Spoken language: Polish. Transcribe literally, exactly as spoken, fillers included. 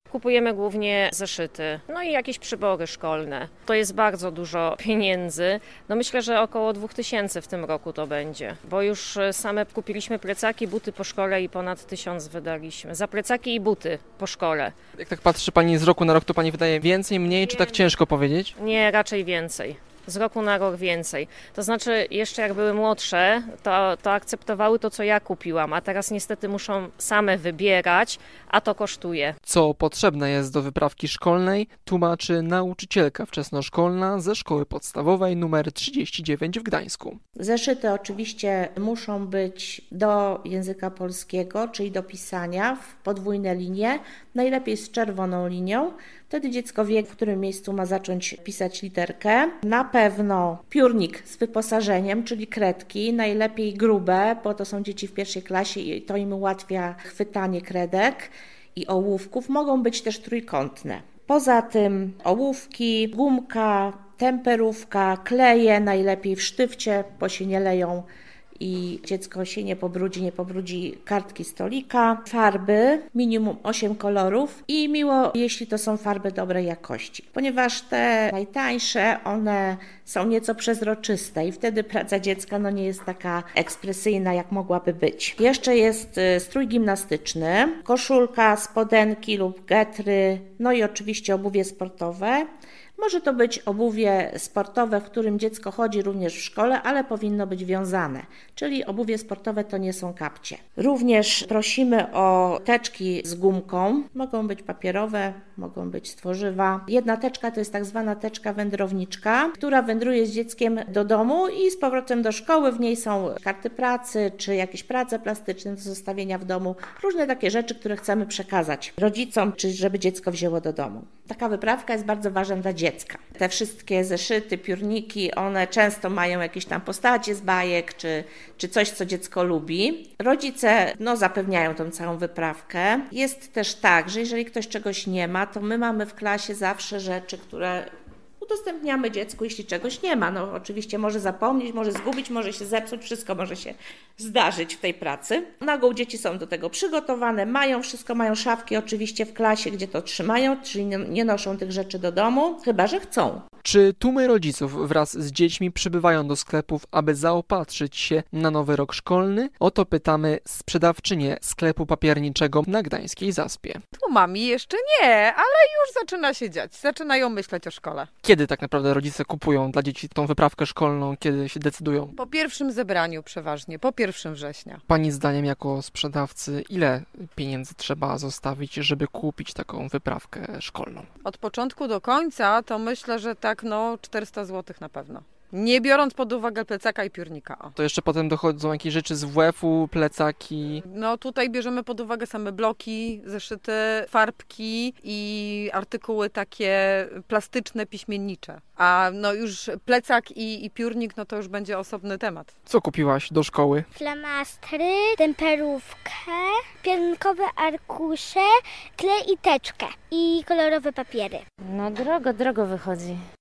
Kupujemy głównie zeszyty, no i jakieś przybory szkolne. To jest bardzo dużo pieniędzy. No myślę, że około dwóch tysięcy w tym roku to będzie, bo już same kupiliśmy plecaki, buty po szkole i ponad tysiąc wydaliśmy. Za plecaki i buty po szkole. Jak tak patrzy Pani z roku na rok, to Pani wydaje więcej, mniej, czy tak ciężko powiedzieć? Nie, raczej więcej. Z roku na rok więcej. To znaczy jeszcze jak były młodsze, to, to akceptowały to, co ja kupiłam, a teraz niestety muszą same wybierać, a to kosztuje. Co potrzebne jest do wyprawki szkolnej, tłumaczy nauczycielka wczesnoszkolna ze szkoły podstawowej numer trzydzieści dziewięć w Gdańsku. Zeszyty oczywiście muszą być do języka polskiego, czyli do pisania w podwójne linie, najlepiej z czerwoną linią. Wtedy dziecko wie, w którym miejscu ma zacząć pisać literkę. Na pewno piórnik z wyposażeniem, czyli kredki, najlepiej grube, bo to są dzieci w pierwszej klasie i to im ułatwia chwytanie kredek i ołówków. Mogą być też trójkątne. Poza tym ołówki, gumka, temperówka, kleje, najlepiej w sztywcie, bo się nie leją i dziecko się nie pobrudzi, nie pobrudzi kartki stolika, farby, minimum osiem kolorów i miło, jeśli to są farby dobrej jakości, ponieważ te najtańsze, one są nieco przezroczyste i wtedy praca dziecka no nie jest taka ekspresyjna, jak mogłaby być. Jeszcze jest strój gimnastyczny, koszulka, spodenki lub getry, no i oczywiście obuwie sportowe. Może to być obuwie sportowe, w którym dziecko chodzi również w szkole, ale powinno być wiązane, czyli obuwie sportowe to nie są kapcie. Również prosimy o teczki z gumką, mogą być papierowe, mogą być z tworzywa. Jedna teczka to jest tak zwana teczka wędrowniczka, która wędruje z dzieckiem do domu i z powrotem do szkoły. W niej są karty pracy, czy jakieś prace plastyczne do zostawienia w domu, różne takie rzeczy, które chcemy przekazać rodzicom, czy żeby dziecko wzięło do domu. Taka wyprawka jest bardzo ważna dla dziecka. Te wszystkie zeszyty, piórniki, one często mają jakieś tam postacie z bajek, czy, czy coś, co dziecko lubi. Rodzice no, zapewniają tą całą wyprawkę. Jest też tak, że jeżeli ktoś czegoś nie ma, to my mamy w klasie zawsze rzeczy, które udostępniamy dziecku, jeśli czegoś nie ma. No oczywiście może zapomnieć, może zgubić, może się zepsuć, wszystko może się zdarzyć w tej pracy. Na ogół dzieci są do tego przygotowane, mają wszystko, mają szafki oczywiście w klasie, gdzie to trzymają, czyli nie, nie noszą tych rzeczy do domu, chyba że chcą. Czy tłumy rodziców wraz z dziećmi przybywają do sklepów, aby zaopatrzyć się na nowy rok szkolny? O to pytamy sprzedawczynię sklepu papierniczego na Gdańskiej Zaspie. Tłumami jeszcze nie, ale już zaczyna się dziać. Zaczynają myśleć o szkole. Kiedy tak naprawdę rodzice kupują dla dzieci tą wyprawkę szkolną? Kiedy się decydują? Po pierwszym zebraniu przeważnie, po pierwszym września. Pani zdaniem jako sprzedawcy, ile pieniędzy trzeba zostawić, żeby kupić taką wyprawkę szkolną? Od początku do końca to myślę, że tak no czterysta złotych na pewno. Nie biorąc pod uwagę plecaka i piórnika. O. To jeszcze potem dochodzą jakieś rzeczy z W F-u, plecaki. No tutaj bierzemy pod uwagę same bloki, zeszyty, farbki i artykuły takie plastyczne, piśmiennicze. A no już plecak i, i piórnik, no to już będzie osobny temat. Co kupiłaś do szkoły? Flamastry, temperówkę, piernikowe arkusze, klej i teczkę i kolorowe papiery. No drogo, drogo wychodzi.